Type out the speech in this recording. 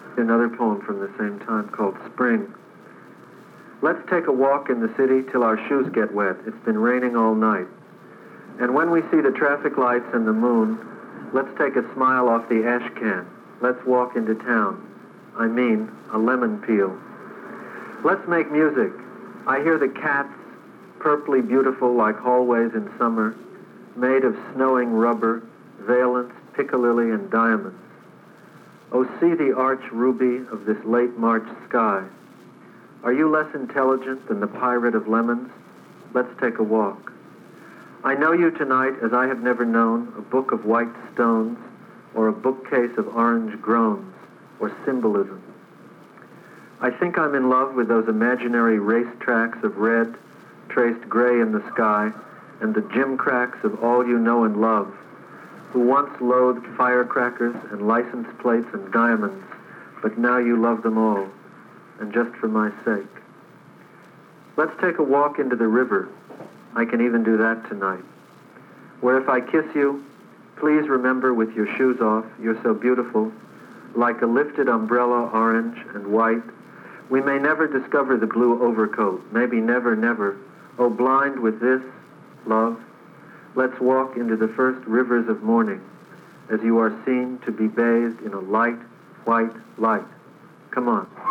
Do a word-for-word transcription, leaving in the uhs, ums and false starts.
Another poem from the same time called Spring. Let's take a walk in the city till our shoes get wet. It's been raining all night. And when we see the traffic lights and the moon, let's take a smile off the ash can. Let's walk into town. I mean, a lemon peel. Let's make music. I hear the cats, purply beautiful like hallways in summer, made of snowing rubber, valence, piccalilli, and diamonds. Oh, see the arch ruby of this late March sky. Are you less intelligent than the pirate of lemons? Let's take a walk. I know you tonight as I have never known, a book of white stones, or a bookcase of orange groans, or symbolism. I think I'm in love with those imaginary race tracks of red, traced gray in the sky, and the gimcracks of all you know and love, who once loathed firecrackers and license plates and diamonds, but now you love them all, and just for my sake. Let's take a walk into the river. I can even do that tonight. Where if I kiss you, please remember with your shoes off, you're so beautiful, like a lifted umbrella, orange and white. We may never discover the blue overcoat, maybe never, never. Oh, blind with this, love, let's walk into the first rivers of morning, as you are seen to be bathed in a light, white light. Come on.